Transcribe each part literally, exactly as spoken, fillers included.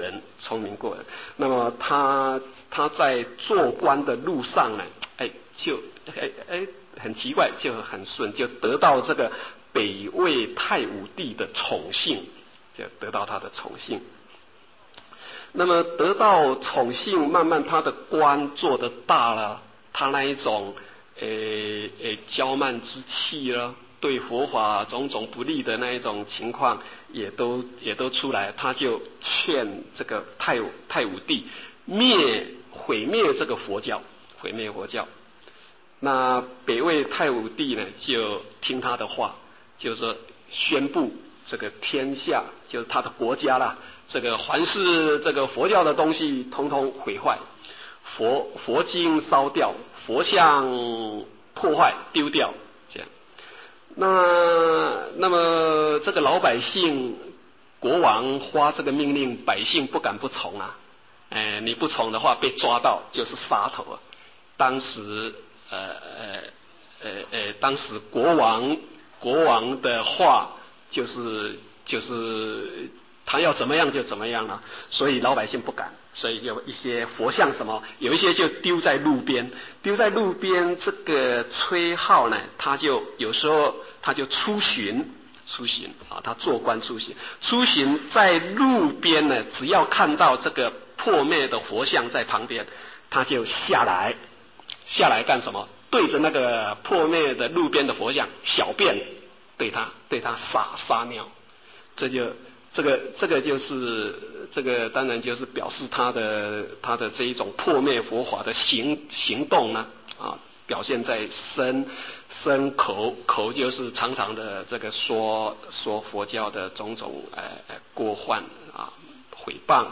人，聪明过人。那么他他在做官的路上呢，哎，就哎哎很奇怪，就很顺，就得到这个北魏太武帝的宠幸，就得到他的宠幸。那么得到宠幸，慢慢他的官做得大了，他那一种诶诶骄慢之气了，对佛法种种不利的那一种情况也都也都出来，他就劝这个太太武帝灭毁灭这个佛教，毁灭佛教。那北魏太武帝呢，就听他的话，就是说宣布这个天下，就是他的国家啦，这个凡是这个佛教的东西，通通毁坏，佛佛经烧掉，佛像破坏丢掉，这样。那那么这个老百姓，国王发这个命令，百姓不敢不从啊。哎，你不从的话，被抓到就是杀头啊。当时呃呃呃呃，当时国王国王的话就是就是他要怎么样就怎么样了，所以老百姓不敢，所以有一些佛像什么，有一些就丢在路边，丢在路边。这个崔颢呢，他就有时候他就出巡，出巡啊，他做官出巡，出巡在路边呢，只要看到这个破灭的佛像在旁边，他就下来，下来干什么？对着那个破灭的路边的佛像小便，对他对他撒撒尿，这就。这个这个就是这个当然就是表示他的他的这一种破灭佛法的行行动呢啊，表现在身身口口就是常常的这个说说佛教的种种呃过患啊毁谤。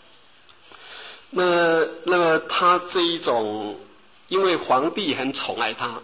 那那么他这一种，因为皇帝很宠爱他，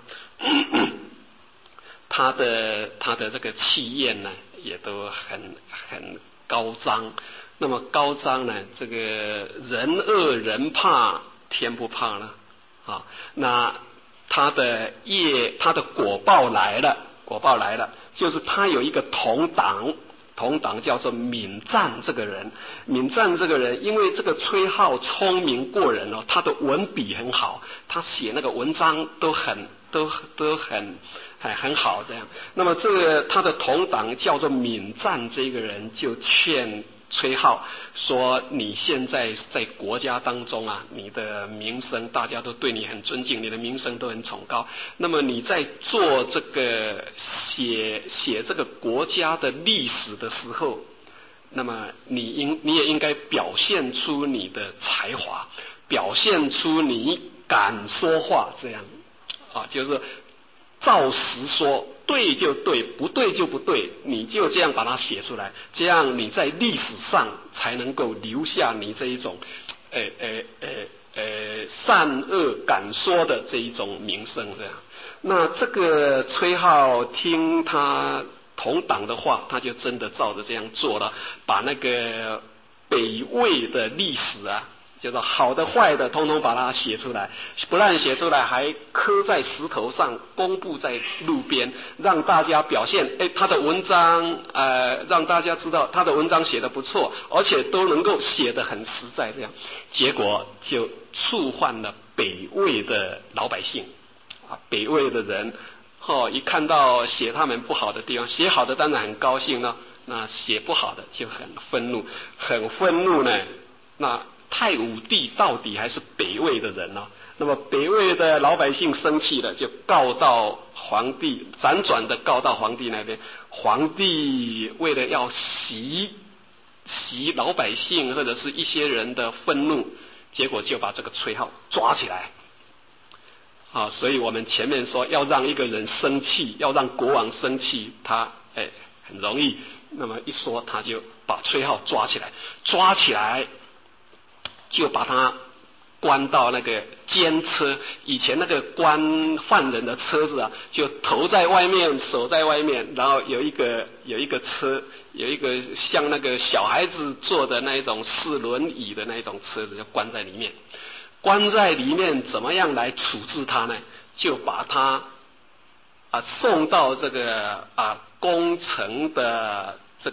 他的他的这个气焰呢也都很很高涨。那么高涨呢，这个人恶人怕天不怕呢啊。那他的业他的果报来了，果报来了，就是他有一个同党，同党叫做闵赞这个人。闵赞这个人因为这个崔颢聪明过人哦，他的文笔很好，他写那个文章都很都都很很很好这样。那么这个他的同党叫做闵赞这个人就劝崔颢说，你现在在国家当中啊，你的名声大家都对你很尊敬，你的名声都很崇高，那么你在做这个写写这个国家的历史的时候，那么你应你也应该表现出你的才华，表现出你敢说话，这样啊，就是照实说，对就对，不对就不对，你就这样把它写出来，这样你在历史上才能够留下你这一种呃呃呃呃善恶敢说的这一种名声这样。那这个崔颢听他同党的话，他就真的照着这样做了，把那个北魏的历史啊，就是好的坏的通通把它写出来，不但写出来，还刻在石头上，公布在路边，让大家表现，哎，他的文章呃，让大家知道他的文章写得不错，而且都能够写得很实在这样。结果就触犯了北魏的老百姓啊，北魏的人哦，一看到写他们不好的地方，写好的当然很高兴了，那写不好的就很愤怒，很愤怒呢。那太武帝到底还是北魏的人呢、哦？那么北魏的老百姓生气了，就告到皇帝，辗转的告到皇帝那边。皇帝为了要息息老百姓或者是一些人的愤怒，结果就把这个崔颢抓起来。啊，所以我们前面说要让一个人生气，要让国王生气，他哎很容易。那么一说，他就把崔颢抓起来，抓起来就把他关到那个监车。以前那个关犯人的车子啊，就头在外面，手在外面，然后有一个有一个车，有一个像那个小孩子坐的那一种四轮椅的那一种车子，就关在里面。关在里面怎么样来处置他呢？就把他啊送到这个啊宫城的这个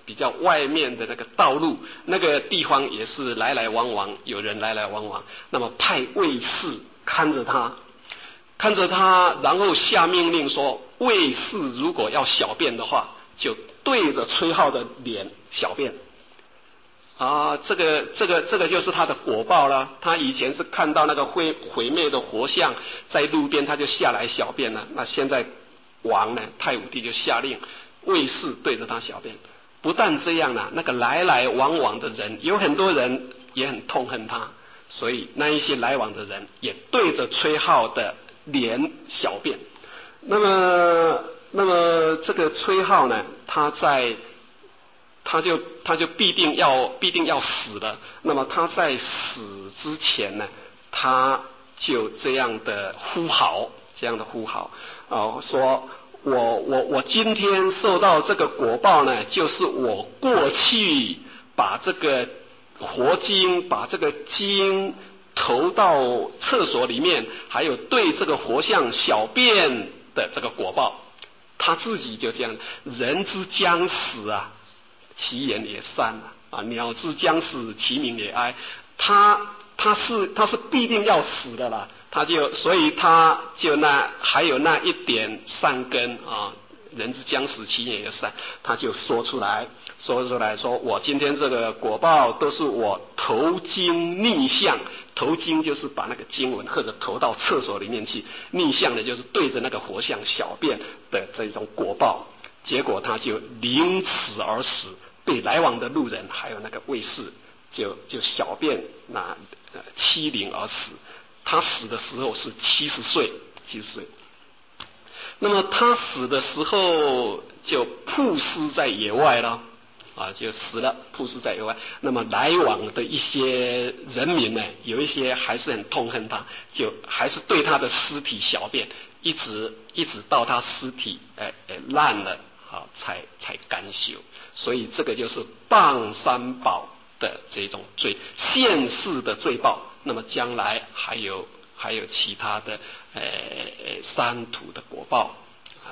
比较外面的那个道路，那个地方也是来来往往，有人来来往往。那么派卫士看着他，看着他，然后下命令说，卫士如果要小便的话，就对着崔浩的脸小便。啊，这个这个这个就是他的果报了。他以前是看到那个毁毁灭的活像在路边，他就下来小便了。那现在王呢，太武帝就下令卫士对着他小便。不但这样啊，那个来来往往的人，有很多人也很痛恨他，所以那一些来往的人也对着崔浩的脸小便。那么那么这个崔浩呢，他在他就他就必定要必定要死了。那么他在死之前呢，他就这样的呼号，这样的呼号，哦，说我我我今天受到这个果报呢，就是我过去把这个活精，把这个精投到厕所里面，还有对这个活像小便的这个果报。他自己就这样，人之将死啊，其言也善啊，啊，鸟之将死，其鸣也哀。他他是他是必定要死的啦，他就所以他就那还有那一点善根啊，人之将死，其言也善，他就说出来，说出来说，我今天这个果报都是我投经逆向，投经就是把那个经文或者投到厕所里面去，逆向的就是对着那个活像小便的这种果报。结果他就临死而死，对来往的路人还有那个卫士就就小便那呃欺凌而死。他死的时候是七十岁，七十岁。那么他死的时候就曝尸在野外了，啊，就死了，曝尸在野外。那么来往的一些人民呢，有一些还是很痛恨他，就还是对他的尸体小便，一直一直到他尸体哎哎烂了。啊，才才甘休。所以这个就是谤三宝的这种罪，现世的罪报。那么将来还有还有其他的呃三途的果报啊。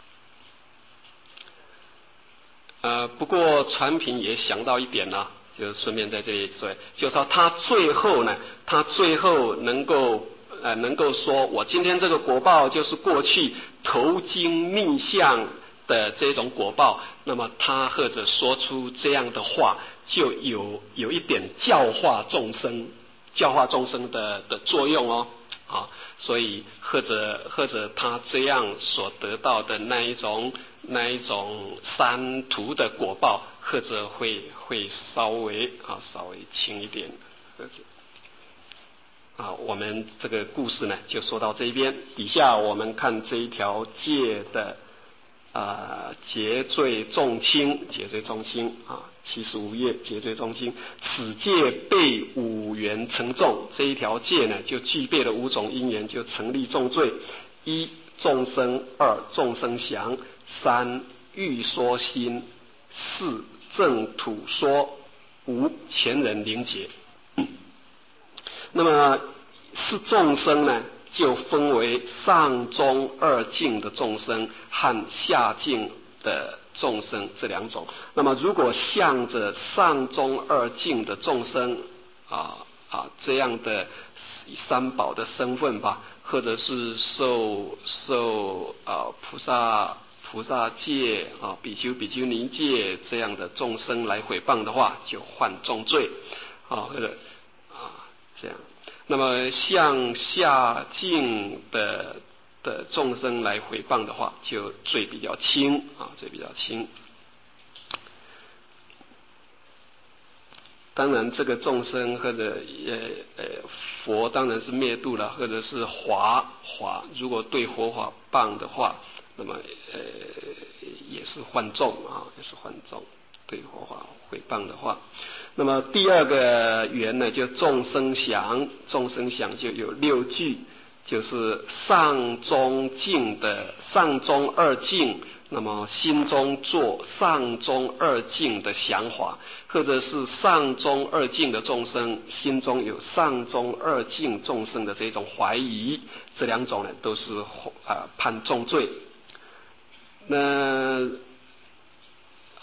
呃，不过传品也想到一点呢、啊，就是顺便在这里说，就是说他最后呢，他最后能够呃能够说，我今天这个果报就是过去投经逆向的这种果报，那么他或者说出这样的话，就有有一点教化众生、教化众生的的作用哦，啊，所以或者或者他这样所得到的那一种那一种三途的果报，或者会会稍微啊稍微轻一点，或者啊，我们这个故事呢就说到这边，底下我们看这一条戒的。啊，节罪重轻，节罪重轻啊，七十五页，节罪重轻。此戒备五缘成重，这一条戒呢，就具备了五种因缘，就成立重罪：一、众生；二、众生想；三、欲说心；四、正土说；五、前人灵劫。那么是众生呢？就分为上中二境的众生和下境的众生这两种。那么如果向着上中二境的众生啊啊这样的三宝的身份吧，或者是受受啊菩萨菩萨戒啊比丘比丘尼戒这样的众生来毁谤的话，就犯重罪啊，或者啊这样。那么向下境的的众生来毁谤的话，就罪比较轻啊，罪比较轻。当然，这个众生或者呃呃佛当然是灭度了，或者是华华，如果对佛法谤的话，那么呃也是犯重啊，也是犯重。对佛法毁谤的话，那么第二个缘呢，就众生想，众生想就有六句，就是上中境的上中二境，那么心中做上中二境的想法，或者是上中二境的众生心中有上中二境众生的这种怀疑，这两种呢都是啊、呃、判重罪。那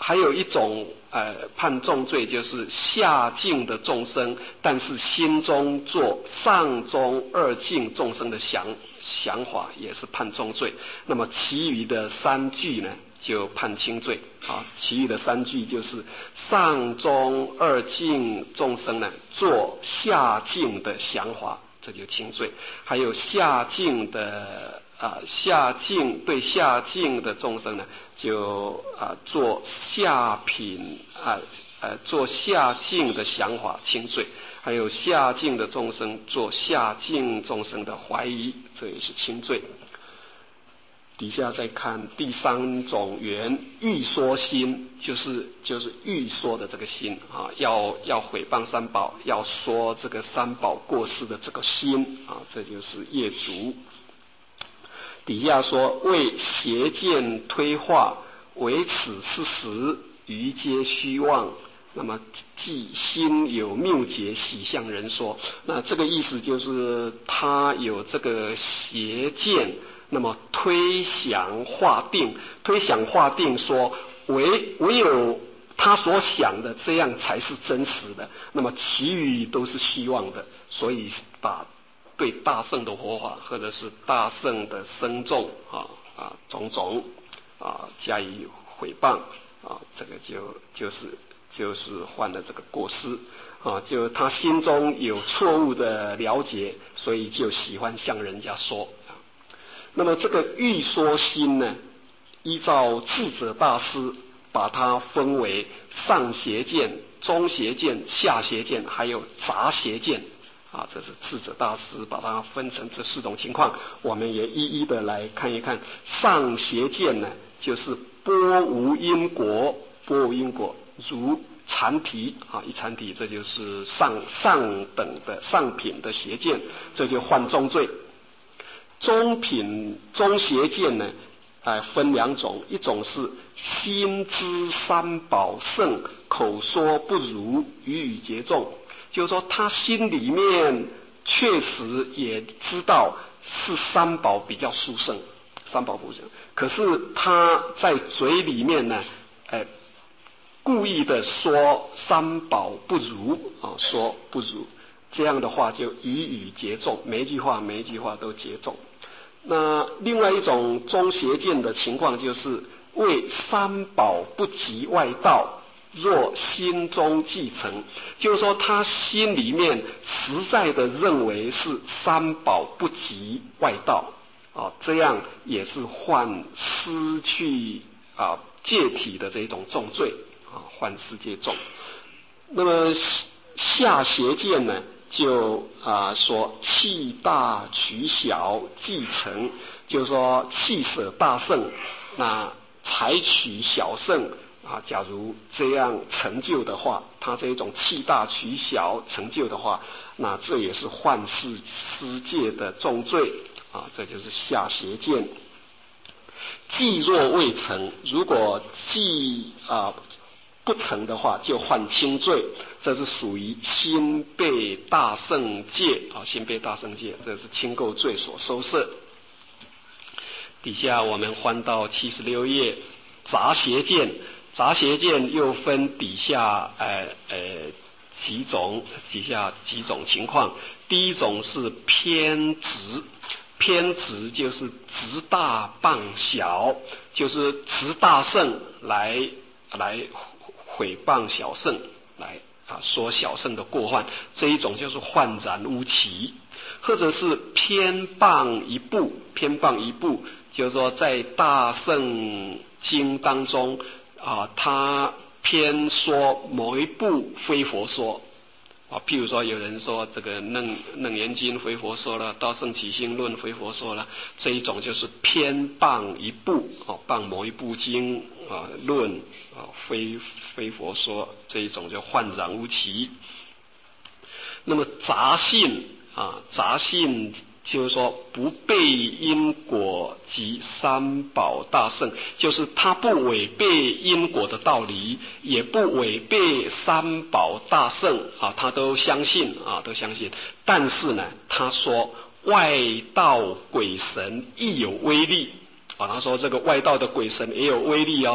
还有一种呃判重罪，就是下境的众生，但是心中做上中二境众生的想想法，也是判重罪。那么其余的三句呢，就判轻罪啊。其余的三句就是上中二境众生呢，做下境的想法，这就轻罪。还有下境的啊，下境对下境的众生呢，就啊做下品啊呃做下境的想法轻罪。还有下境的众生做下境众生的怀疑，这也是轻罪。底下再看第三种缘，欲说心，就是就是欲说的这个心啊，要要毁谤三宝，要说这个三宝过失的这个心啊，这就是业足。底下说为邪见推化，唯此事实，余皆虚妄。那么即心有谬解，喜向人说。那这个意思就是他有这个邪见，那么推想划定，推想划定说唯唯有他所想的这样才是真实的，那么其余都是虚妄的，所以把对大圣的佛法或者是大圣的僧众啊啊种种啊加以毁谤啊，这个就就是就是犯了这个过失啊，就他心中有错误的了解，所以就喜欢向人家说。那么这个欲说心呢，依照智者大师把它分为上邪见、中邪见、下邪见，还有杂邪见啊，这是智者大师把它分成这四种情况，我们也一一的来看一看。上邪见呢，就是波无因果，波无因果如禅体啊，一禅体，这就是上上等的上品的邪见，这就犯重罪。中品中邪见呢，呃，分两种，一种是心知三宝圣，口说不如，语语皆重，就是说他心里面确实也知道是三宝比较殊胜，三宝不胜，可是他在嘴里面呢，呃，故意的说三宝不如啊，说不如，这样的话就语语皆重，每一句话每一句话都皆重。那另外一种中邪见的情况，就是为三宝不及外道，若心中既成，就是说他心里面实在的认为是三宝不及外道啊，这样也是犯失去啊戒体的这种重罪啊，犯失戒重。那么下邪见呢，就啊说气大取小继承，就是说气舍大圣，那采取小圣啊，假如这样成就的话，他这一种气大取小成就的话，那这也是犯世失戒的重罪啊，这就是下邪见。既若未成，如果既啊不成的话，就犯轻罪，这是属于心被大圣戒啊，心被大圣戒，这是轻垢罪所收摄。底下我们翻到七十六页，杂邪见，杂邪见又分底下呃呃几种，底下几种情况。第一种是偏执，偏执就是执大谤小，就是执大圣来来毁谤小圣，来啊说小圣的过犯，这一种就是患然无期。或者是偏谤一部，偏谤一部，就是说在大圣经当中啊，他偏说某一部非佛说啊，譬如说有人说这个楞楞严经非佛说了，大圣起信论非佛说了，这一种就是偏谤一部啊，谤某一部经啊论啊非非佛说，这一种叫患然无期。那么杂信啊，杂信就是说不背因果及三宝大圣，就是他不违背因果的道理，也不违背三宝大圣啊，他都相信啊，都相信。但是呢，他说外道鬼神亦有威力啊，他说这个外道的鬼神也有威力哦。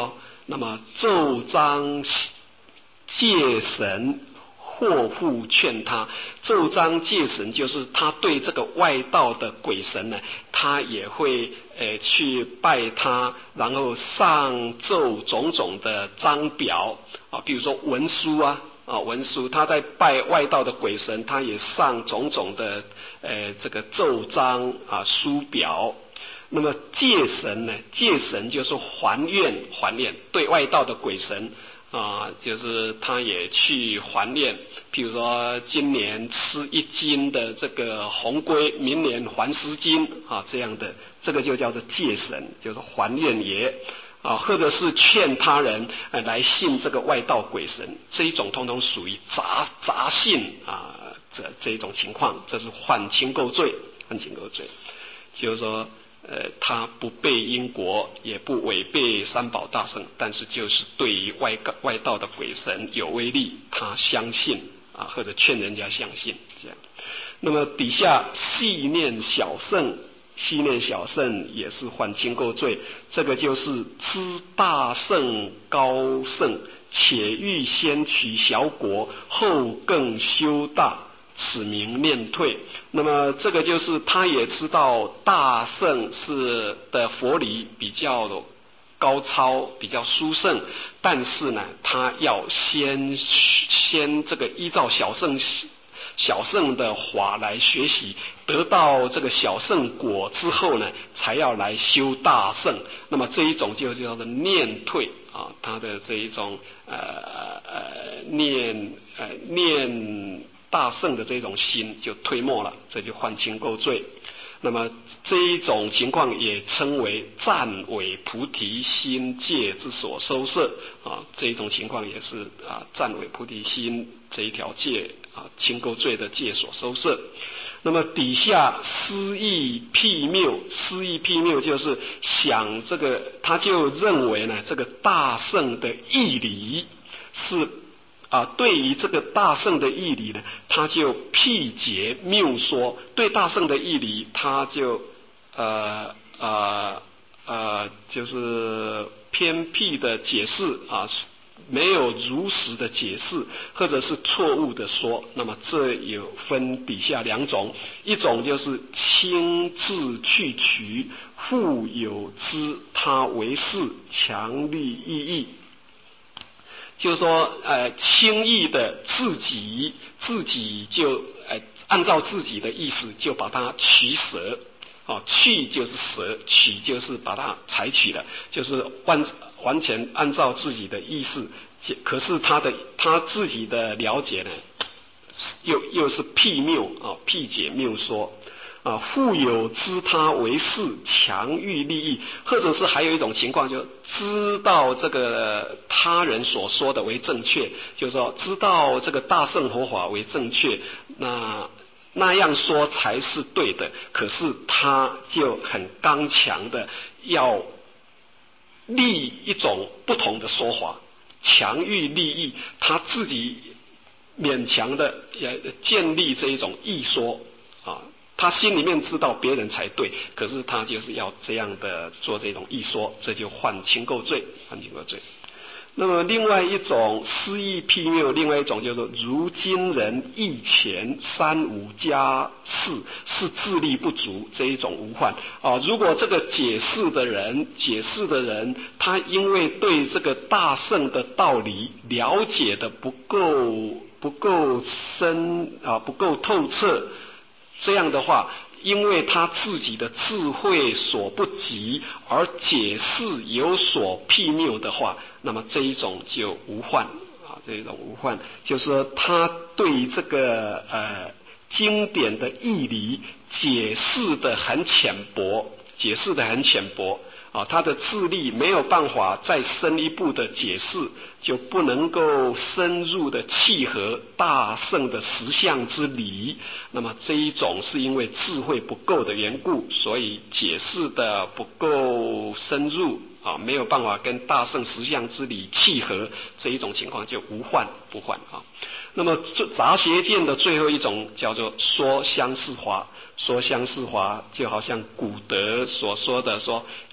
那么奏章戒神或复劝他，奏章戒神就是他对这个外道的鬼神呢，他也会呃去拜他，然后上奏种种的章表啊，比如说文书啊啊文书，他在拜外道的鬼神，他也上种种的呃这个奏章啊书表。那么戒神呢，戒神就是还愿，还愿对外道的鬼神啊，就是他也去还愿，譬如说今年吃一斤的这个红龟，明年还十斤啊，这样的，这个就叫做戒神，就是还愿爷啊，或者是劝他人呃来信这个外道鬼神，这一种通通属于杂杂信啊，这这一种情况，这是犯轻垢罪，犯轻垢罪，就是说。呃，他不背因果，也不违背三宝大圣，但是就是对于外外道的鬼神有威力，他相信啊，或者劝人家相信这样。那么底下细念小圣，细念小圣也是犯轻垢罪，这个就是知大圣高圣，且欲先取小果，后更修大。此名念退。那么这个就是他也知道大圣是的佛理比较高超，比较殊胜，但是呢，他要先先这个依照小圣小圣的法来学习，得到这个小圣果之后呢，才要来修大圣。那么这一种就叫做念退啊，他的这一种呃呃念呃念。大圣的这种心就退没了，这就犯轻垢罪。那么这一种情况也称为暂违菩提心戒之所收摄啊，这一种情况也是啊暂违菩提心这一条戒啊轻垢罪的戒所收摄。那么底下思义辟谬，思义辟谬就是想这个，他就认为呢，这个大圣的义理是。啊，对于这个大圣的义理呢，他就辟解谬说；对大圣的义理，他就呃呃呃，就是偏僻的解释啊，没有如实的解释，或者是错误的说。那么这有分底下两种，一种就是轻字去取，复有知他为是，强力意义。就是说，呃，轻易的自己自己就呃按照自己的意思就把它取舍，哦，去就是舍，取就是把它采取了，就是完完全按照自己的意思。可是他的他自己的了解呢，又又是辟谬啊，辟解谬说。啊，复有知他为是，强欲利益，或者是还有一种情况，就知道这个他人所说的为正确，就是说知道这个大乘佛法为正确，那那样说才是对的。可是他就很刚强的要立一种不同的说法，强欲利益，他自己勉强的也建立这一种异说啊。他心里面知道别人才对，可是他就是要这样的做这种异说，这就犯轻垢罪，犯轻垢罪。那么另外一种思义辟谬，另外一种叫做如今人义前三五加四是智力不足，这一种无犯啊。如果这个解释的人，解释的人，他因为对这个大圣的道理了解的不够不够深啊，不够透彻。这样的话，因为他自己的智慧所不及，而解释有所辟谬的话，那么这一种就无犯啊，这一种无犯，就是说他对这个呃经典的义理解释的很浅薄，解释的很浅薄。啊，他的智力没有办法再深一步的解释，就不能够深入的契合大圣的实相之理。那么这一种是因为智慧不够的缘故，所以解释的不够深入啊，没有办法跟大圣实相之理契合，这一种情况就无犯不犯啊。那么杂邪见的最后一种叫做说相似华，说相似华就好像古德所说的说。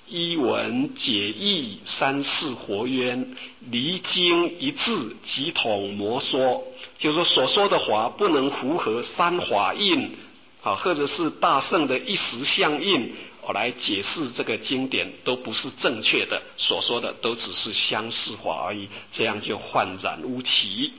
一文解义，三世活渊，离经一字，即统魔说。就是说所说的法不能符合三法印啊，或者是大圣的一时相应，我来解释这个经典都不是正确的，所说的都只是相似法而已，这样就焕然无奇。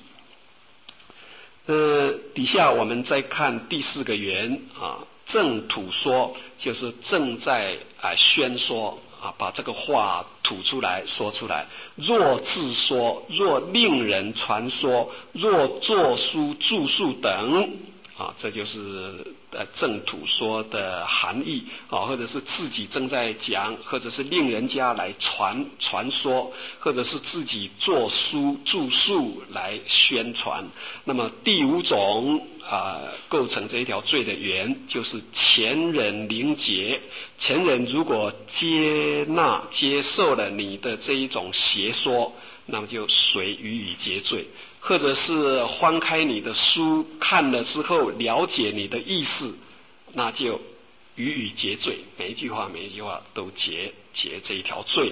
呃，底下我们再看第四个缘啊，正吐说，就是正在啊宣说啊，把这个话吐出来说出来。若自说，若令人传说，若作书著述等啊，这就是呃正吐说的含义啊，或者是自己正在讲，或者是令人家来传传说，或者是自己作书著述来宣传。那么第五种啊、呃，构成这一条罪的缘，就是前人灵结。前人如果接纳接受了你的这一种邪说，那么就随予以结罪。或者是翻开你的书看了之后了解你的意思，那就予以结罪，每一句话每一句话都结结这一条罪。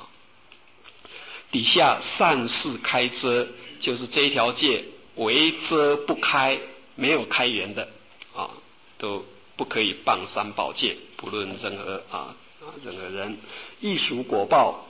底下善事开遮，就是这一条戒为遮不开，没有开源的啊，都不可以谤三宝戒，不论任何啊啊任何人。异熟果报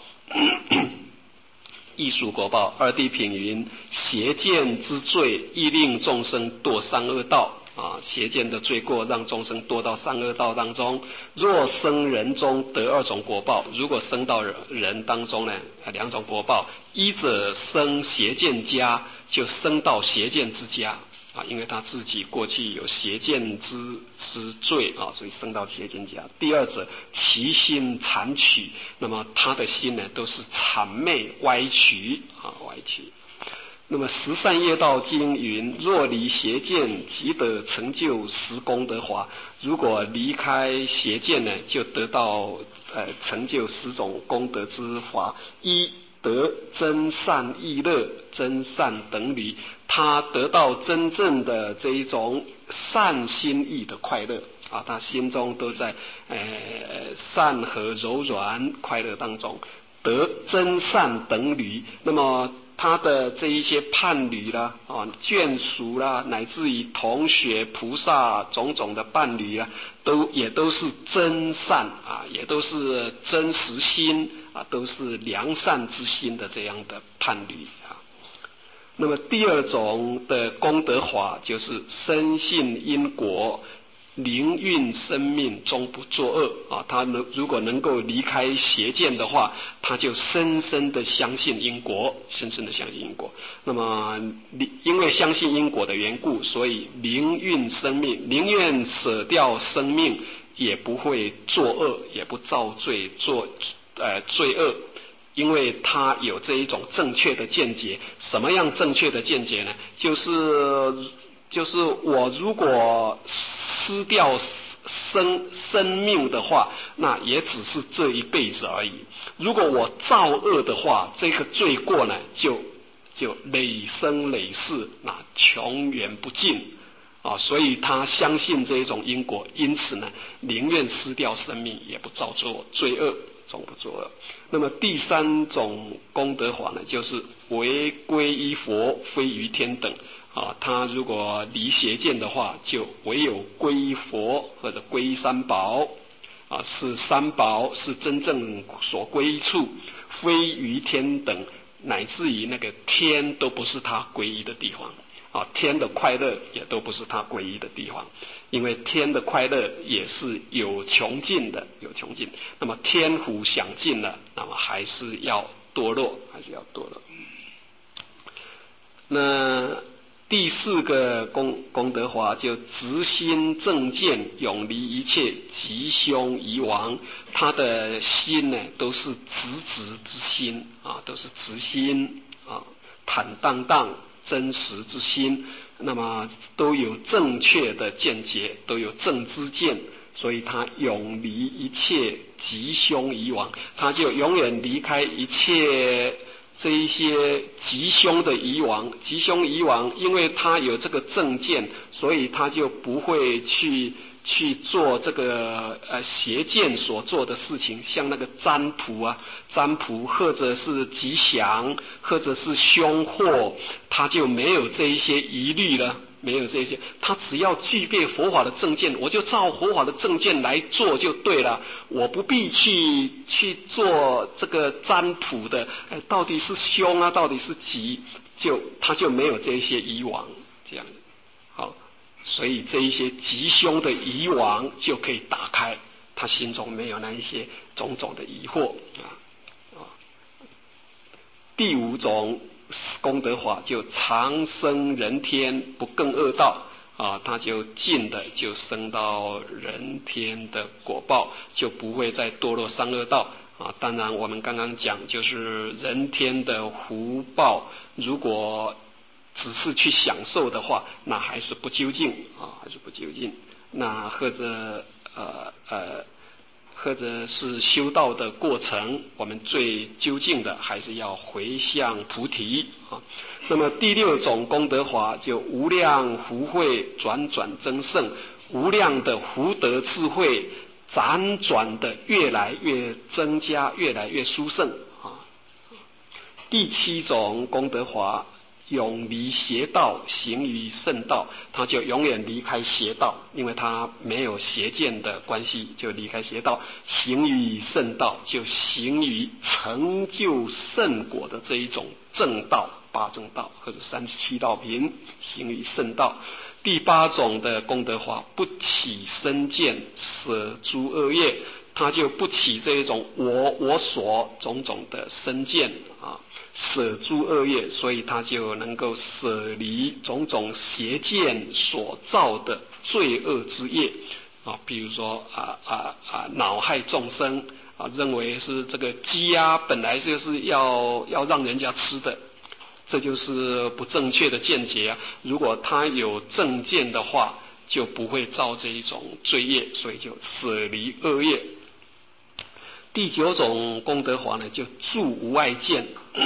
异熟果报，二谛品云：邪见之罪，亦令众生堕三恶道啊！邪见的罪过，让众生堕到三恶道当中。若生人中得二种果报，如果生到人当中呢，两种果报，一者生邪见家，就生到邪见之家。啊，因为他自己过去有邪见之之罪啊，所以生到邪见家。第二者，其心谄曲，那么他的心呢，都是谄媚歪曲啊，歪曲。那么十善业道经云：若离邪见，即得成就十功德华。如果离开邪见呢，就得到呃成就十种功德之华。一得真善意乐，真善等离，他得到真正的这一种善心意的快乐啊，他心中都在呃善和柔软快乐当中，得真善等离。那么他的这一些伴侣啦啊眷属啦，乃至于同学菩萨种种的伴侣啊，都也都是真善啊，也都是真实心啊，都是良善之心的这样的伴侣啊。那么第二种的功德法，就是深信因果，灵运生命，终不作恶啊！他能如果能够离开邪见的话，他就深深的相信因果，深深的相信因果。那么因为相信因果的缘故，所以灵运生命，宁愿舍掉生命，也不会作恶，也不造罪，做呃罪恶。因为他有这一种正确的见解。什么样正确的见解呢？就是就是我如果失掉生生命的话，那也只是这一辈子而已。如果我造恶的话，这个罪过呢，就就累生累世，那穷源不尽啊！所以他相信这一种因果，因此呢，宁愿失掉生命，也不造作罪恶。总不作恶。那么第三种功德法呢，就是唯归依佛，非于天等啊。他如果离邪见的话，就唯有归依佛或者归依三宝啊，是三宝是真正所归依处，非于天等，乃至于那个天都不是他归依的地方。啊，天的快乐也都不是他归依的地方，因为天的快乐也是有穷尽的，有穷尽。那么天福享尽了，那么还是要堕落，还是要堕落。那第四个功功德法就直心正见，永离一切吉凶夷王。他的心呢，都是直直之心啊，都是直心啊，坦荡荡。真实之心，那么都有正确的见解，都有正知见，所以他永离一切吉凶夷王，他就永远离开一切这一些吉凶的夷王。吉凶夷王，因为他有这个正见，所以他就不会去去做这个呃邪见所做的事情，像那个占卜啊、占卜或者是吉祥，或者是凶祸，他就没有这一些疑虑了。没有这些，他只要具备佛法的正见，我就照佛法的正见来做就对了，我不必去去做这个占卜的，哎，到底是凶啊，到底是吉，就他就没有这一些疑往，这样，好，所以这一些吉凶的疑往就可以打开，他心中没有那一些种种的疑惑啊啊。第五种功德法就长生人天，不更恶道啊，他就尽的就升到人天的果报，就不会再堕落三恶道啊。当然我们刚刚讲就是人天的福报，如果只是去享受的话，那还是不究竟啊，还是不究竟。那或者呃呃或者是修道的过程，我们最究竟的还是要回向菩提啊。那么第六种功德法就无量福慧转转增盛，无量的福德智慧辗转的越来越增加，越来越殊胜啊。第七种功德法永离邪道，行于圣道，他就永远离开邪道，因为他没有邪见的关系，就离开邪道，行于圣道，就行于成就圣果的这一种正道，八正道或者三十七道品，行于圣道。第八种的功德法，不起身见，舍诸恶业，他就不起这一种我我所种种的身见啊，舍诸恶业，所以他就能够舍离种种邪见所造的罪恶之业啊，比如说啊啊啊恼害众生啊，认为是这个鸡鸭本来就是要要让人家吃的，这就是不正确的见解啊。如果他有正见的话，就不会造这一种罪业，所以就舍离恶业。第九种功德法呢，就住无碍见，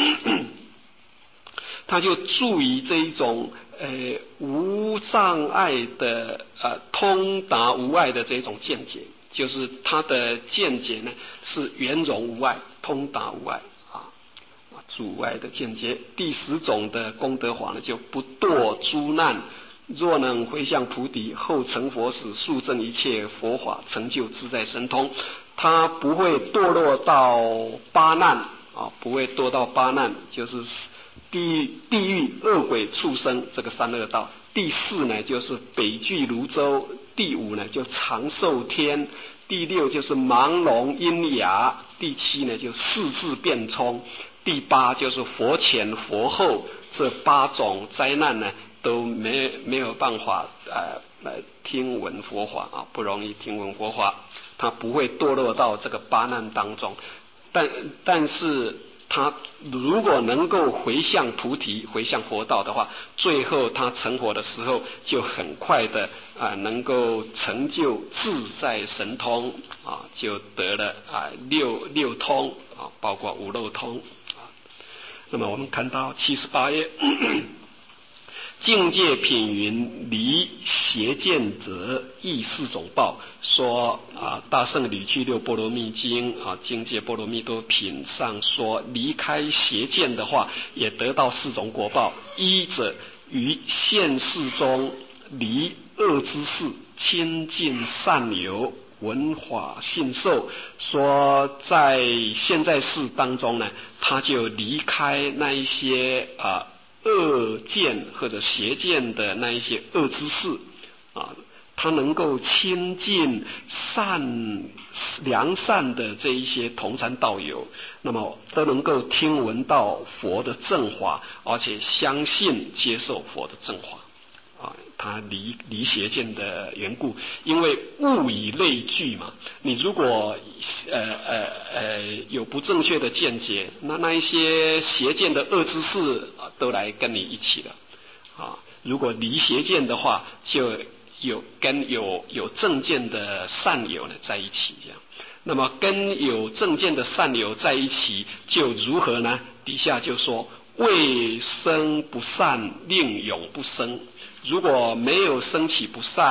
他就住于这一种呃无障碍的呃通达无碍的这种见解，就是他的见解呢是圆融无碍、通达无碍啊，住无碍的见解。第十种的功德法呢，就不堕诸难。若能回向菩提，后成佛时，速证一切佛法，成就自在神通。他不会堕落到八难啊，不会堕到八难，就是地地狱、恶鬼、畜生这个三恶道。第四呢，就是北俱泸州；第五呢，就长寿天；第六就是盲聋喑哑；第七呢，就四智辩聪；第八就是佛前佛后。这八种灾难呢，都没没有办法呃来听闻佛法啊，不容易听闻佛法，他不会堕落到这个八难当中。但但是他如果能够回向菩提、回向佛道的话，最后他成佛的时候，就很快的啊、呃、能够成就自在神通啊，就得了啊六六通啊，包括五漏通啊。那么我们看到七十八页。境界品云离邪见者亦四种报，说啊大圣旅趣六波罗蜜经啊境界波罗蜜多品上说，离开邪见的话，也得到四种果报。一者于现世中离恶之事，亲近善友，闻法信受。说在现在世当中呢，他就离开那一些啊恶见或者邪见的那一些恶之事啊，他能够亲近善良善的这一些同参道友，那么都能够听闻到佛的正法，而且相信接受佛的正法啊，他离离邪见的缘故，因为物以类聚嘛，你如果呃呃呃有不正确的见解，那那一些邪见的恶之事啊，都来跟你一起了啊。如果离邪见的话，就有跟有有正见的善友呢在一起这样。那么跟有正见的善友在一起，就如何呢？底下就说未生不善，令永不生。如果没有升起不善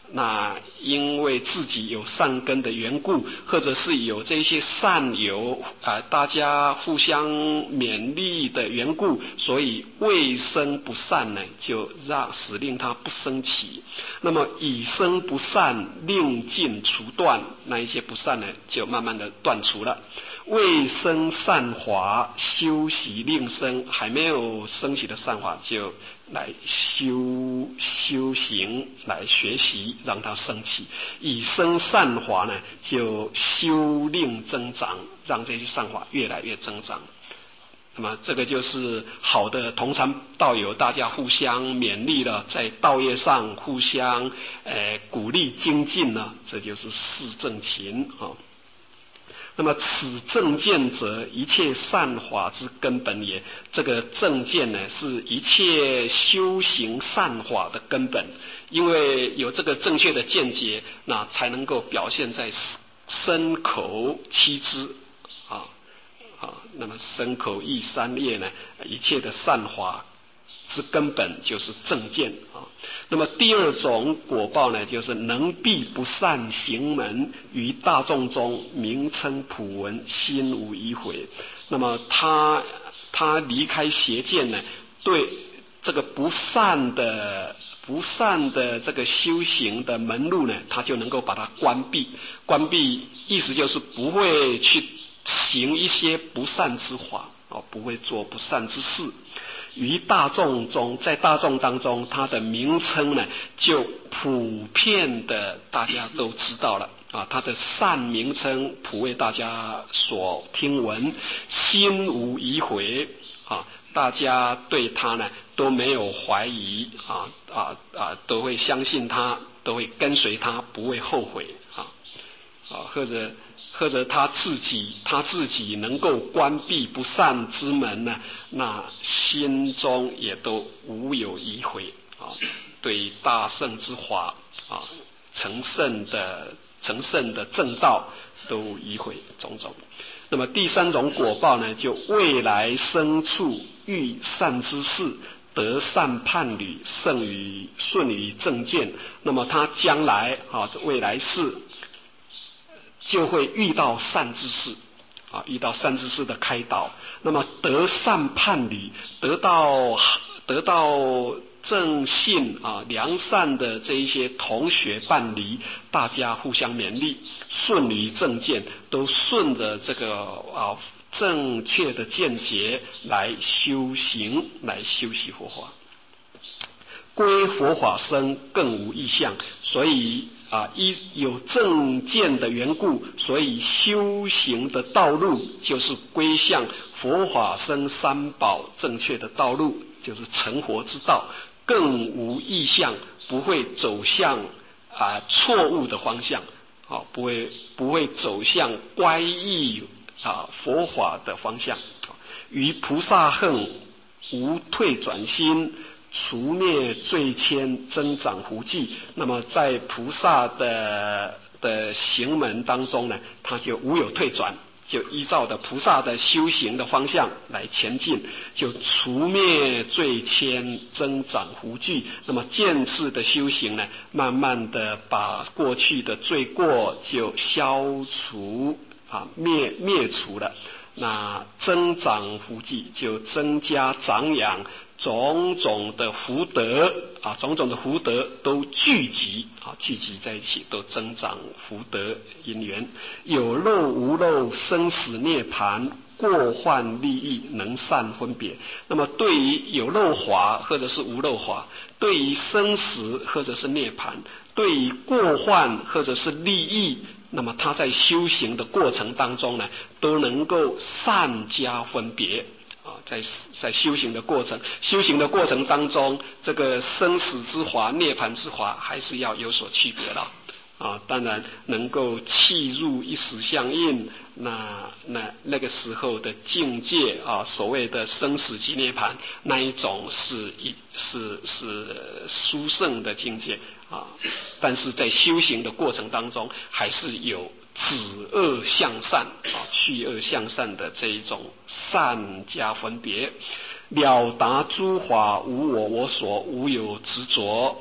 那因为自己有善根的缘故，或者是有这些善友啊、呃，大家互相勉励的缘故，所以未生不善呢，就让使令他不生起。那么已生不善，令尽除断，那一些不善呢，就慢慢的断除了。未生善法，修习令生，还没有升起的善法，就来修修行，来学习，让它升起。已生善法呢，就修令增长，让这些善法越来越增长。那么这个就是好的同参道友，大家互相勉励了，在道业上互相呃鼓励精进呢，这就是四正勤啊。那么此正见者，一切善法之根本也。这个正见呢，是一切修行善法的根本。因为有这个正确的见解，那才能够表现在身口七支啊啊。那么身口意三业呢，一切的善法之根本就是正见啊。那么第二种果报呢，就是能避不善行门，于大众中名称普闻，心无疑悔。那么他他离开邪见呢，对这个不善的不善的这个修行的门路呢，他就能够把它关闭。关闭意思就是不会去行一些不善之法哦，不会做不善之事。于大众中，在大众当中，它的名称呢，就普遍的大家都知道了啊，它的善名称普为大家所听闻，心无疑悔啊，大家对它呢都没有怀疑啊啊啊，都会相信它，都会跟随它，不会后悔啊啊，或者。或者他自己他自己能够关闭不善之门呢，那心中也都无有疑悔啊，对大圣之法啊，成圣的成圣的正道都疑悔种种。那么第三种果报呢，就未来生处遇善之事，得善伴侣，胜于顺于正见。那么他将来啊，未来世就会遇到善知识啊，遇到善知识的开导，那么得善伴侣，得到得到正信啊良善的这一些同学伴侣，大家互相勉励，顺于正见，都顺着这个啊正确的见解来修行，来修习佛法。归佛法生，更无异相，所以啊，依有正见的缘故，所以修行的道路就是归向佛法僧三宝正确的道路，就是成佛之道，更无异相，不会走向啊错误的方向，啊，不会不会走向乖异啊佛法的方向。于菩萨恨无退转心，除灭罪愆，增长福济。那么在菩萨的的行门当中呢，他就无有退转，就依照的菩萨的修行的方向来前进，就除灭罪愆，增长福济。那么渐次的修行呢，慢慢的把过去的罪过就消除啊灭灭除了。那增长福济，就增加长养种种的福德啊，种种的福德都聚集啊，聚集在一起，都增长福德因缘。有漏无漏，生死涅槃，过患利益，能善分别。那么对于有漏法或者是无漏法，对于生死或者是涅槃，对于过患或者是利益，那么他在修行的过程当中呢，都能够善加分别啊，在在修行的过程，修行的过程当中，这个生死之法、涅槃之法，还是要有所区别的啊。当然，能够契入一时相应，那那那个时候的境界啊，所谓的生死即涅槃，那一种是一是是殊胜的境界啊。但是在修行的过程当中，还是有止恶向善啊，去恶向善的这一种善加分别，了达诸法无我我所，无有执着，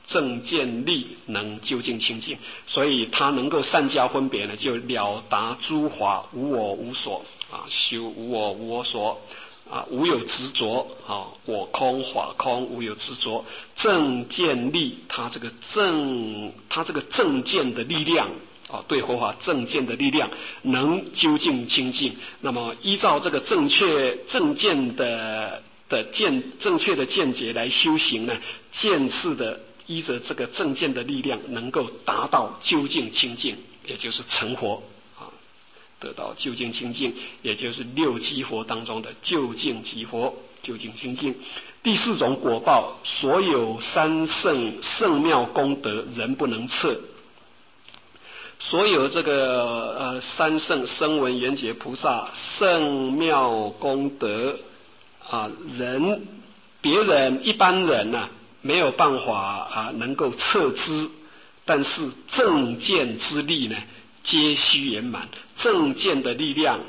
正见力能究竟清净，所以他能够善加分别呢，就了达诸法无我无所啊，修无我无我所啊，无有执着啊，我空法空，无有执着。正见力，他这个正，他这个正见的力量啊，对佛法正见的力量能究竟清净。那么依照这个正确正见的的见正确的见解来修行呢，见次的依着这个正见的力量，能够达到究竟清净，也就是成佛。得到究竟清净，也就是六基佛当中的究竟即佛，究竟清净。第四种果报，所有三圣圣妙功德，人不能测。所有这个呃三圣声闻缘觉菩萨圣妙功德啊，人别人一般人呢、啊、没有办法啊能够测知，但是正见之力呢，皆须圆满。正见的力量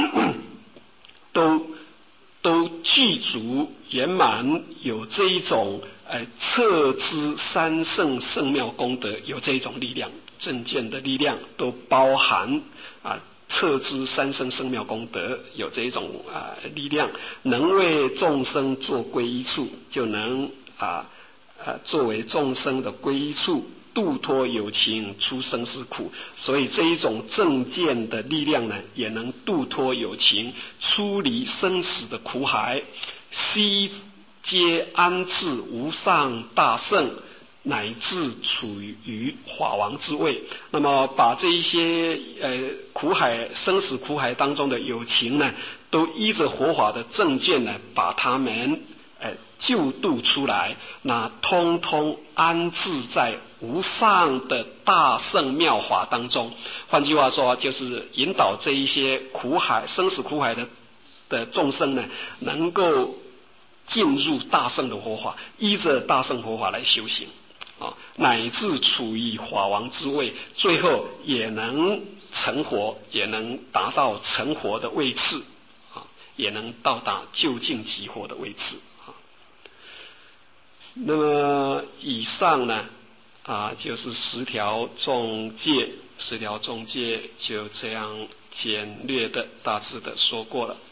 都都具足圆满，有这一种呃测知三圣圣妙功德，有这一种力量，正见的力量都包含啊测知三圣圣妙功德，有这一种啊力量，能为众生做皈依处，就能啊啊作为众生的皈依处，度脱有情，出生死苦。所以这一种正见的力量呢，也能度脱有情，出离生死的苦海，悉皆安置无上大圣，乃至处于法王之位。那么把这一些呃苦海生死苦海当中的有情呢，都依着佛法的正见呢，把他们呃救度出来，那通通安置在无上的大圣妙法当中。换句话说，就是引导这一些苦海生死苦海的的众生呢，能够进入大圣的佛法，依着大圣佛法来修行啊，乃至处于法王之位，最后也能成佛，也能达到成佛的位置啊，也能到达究竟即佛的位置啊。那么以上呢啊，就是十条众戒，十条众戒就这样简略的大致的说过了。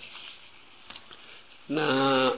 那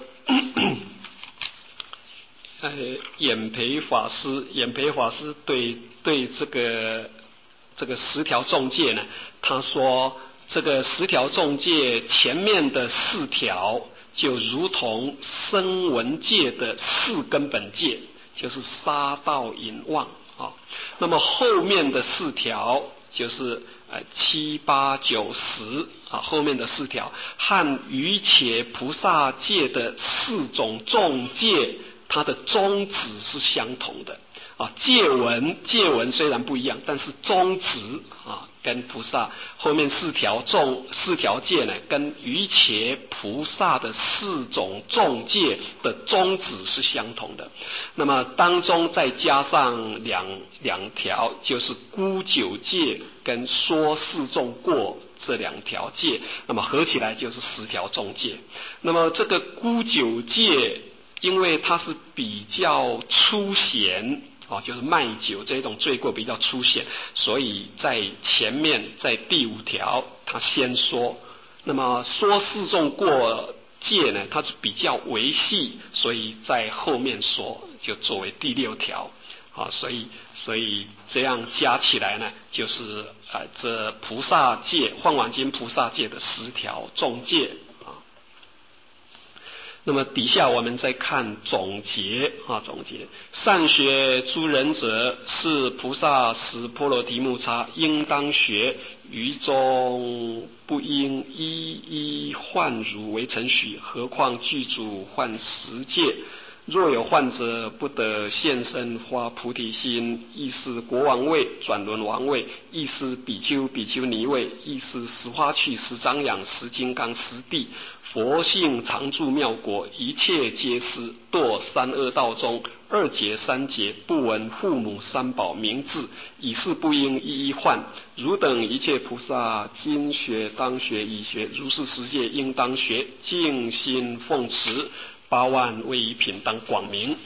呃，演培法师，演培法师对对这个这个十条众戒呢，他说这个十条众戒前面的四条就如同声闻戒的四根本戒，就是杀盗淫妄啊。那么后面的四条就是呃七八九十啊，后面的四条和瑜伽菩萨戒的四种众戒，它的宗旨是相同的啊。戒文戒文虽然不一样，但是宗旨啊跟菩萨后面四条众四条戒呢，跟瑜伽菩萨的四种众戒的宗旨是相同的。那么当中再加上两两条，就是孤九戒跟说四众过这两条戒，那么合起来就是十条众戒。那么这个孤九戒，因为它是比较粗显哦，就是卖酒这种罪过比较粗显，所以在前面在第五条他先说，那么说四众过戒呢，它是比较维系，所以在后面说就作为第六条啊，所以所以这样加起来呢，就是啊、呃、这菩萨戒《梵网经》菩萨戒的十条众戒。那么底下我们再看总结啊，总结善学诸仁者，是菩萨使波罗提木叉，应当学，于中不应一一换如为承许，何况具足换十戒。若有患者不得现身发菩提心，亦是国王位转轮王位，亦是比丘比丘尼位，亦是十花趣十长养十金刚十地，佛性常住妙国，一切皆是堕三恶道中，二劫三劫不闻父母三宝名字，以是不应一一换。汝等一切菩萨今学当学已学，如是十戒应当学，静心奉持，八万威仪品当广明。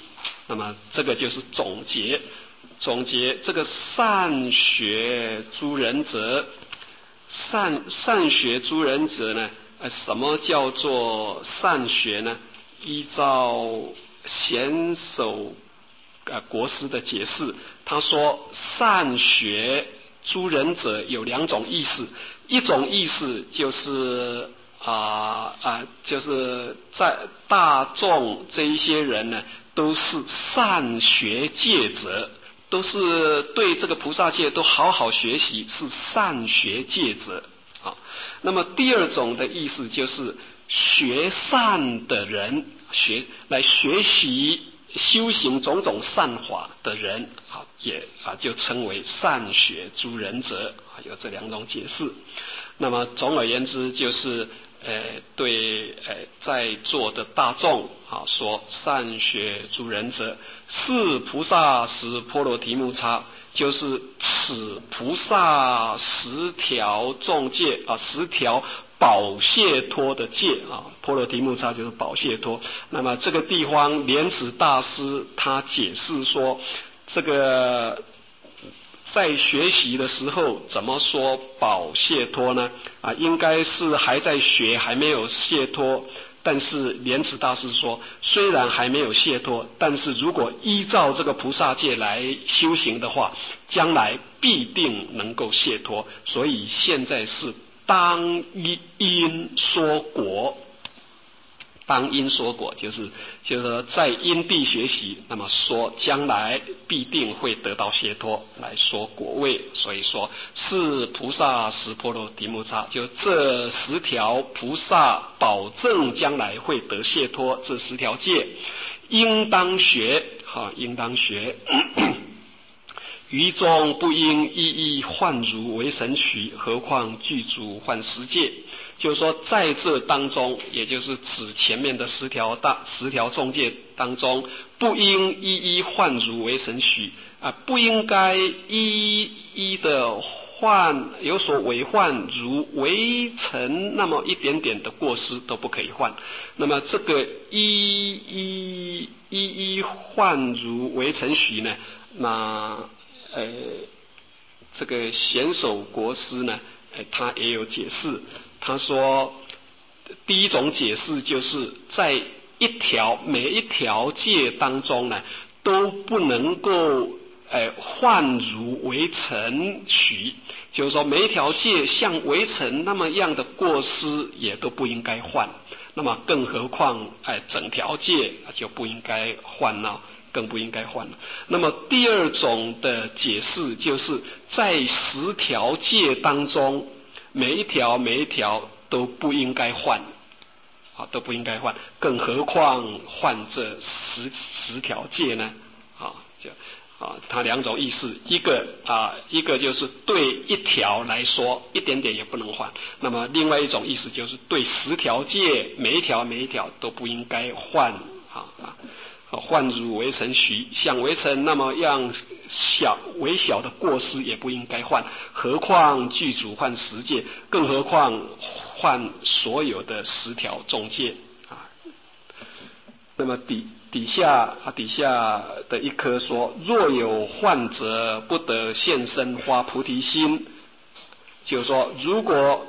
那么这个就是总结，总结这个善学诸人者，善善学诸人者呢？呃，什么叫做善学呢？依照贤首呃国师的解释，他说善学诸人者有两种意思，一种意思就是啊啊、呃呃，就是在大众这一些人呢，都是善学戒者，都是对这个菩萨戒都好好学习，是善学戒者。啊，那么第二种的意思就是学善的人，学来学习修行种种善法的人，啊，也啊就称为善学诸人者，啊，有这两种解释。那么总而言之，就是呃对呃在座的大众啊说善学诸人者，是菩萨识波罗提木叉。就是此菩萨十条众戒啊，十条宝谢脱的戒啊，波罗提木叉就是宝谢脱。那么这个地方莲池大师他解释说，这个在学习的时候怎么说宝谢脱呢？啊，应该是还在学，还没有谢脱。但是莲池大师说，虽然还没有解脱，但是如果依照这个菩萨戒来修行的话，将来必定能够解脱。所以现在是当因说果，当因说果，就是就是说在因地学习，那么说将来必定会得到解脱，来说果位。所以说是菩萨识波罗提木叉，就这十条菩萨保证将来会得解脱，这十条戒应当学，哈，应当学。于中不应一一换如为神取，何况具足换十戒。就是说在这当中，也就是指前面的十条大十条众戒当中，不应一一换如为神取啊，不应该一一的换有所违换，如微尘那么一点点的过失都不可以换。那么这个一一一一换如为尘许呢，那呃，这个贤首国师呢，呃，他也有解释。他说，第一种解释就是在一条每一条戒当中呢，都不能够呃换如为尘许，就是说每一条戒像为尘那么样的过失也都不应该换。那么更何况哎、呃、整条戒就不应该换了。更不应该换了。那么第二种的解释就是在十条戒当中，每一条每一条都不应该换，啊，都不应该换，更何况换这十十条戒呢？啊，就啊，它两种意思，一个啊，一个就是对一条来说一点点也不能换，那么另外一种意思就是对十条戒每一条每一条都不应该换啊啊。换如为尘许，像为尘那么样小微小的过失也不应该换，何况具足换十戒，更何况换所有的十条众戒啊。那么底底下啊底下的一颗说，若有患者不得现身发菩提心，就是说如果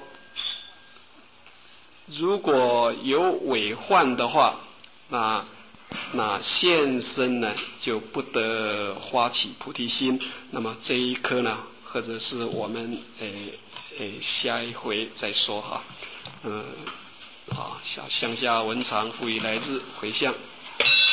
如果有违患的话，那那现身呢就不得发起菩提心。那么这一颗呢，或者是我们诶诶下一回再说哈。嗯，好，向下文长复以来日回向。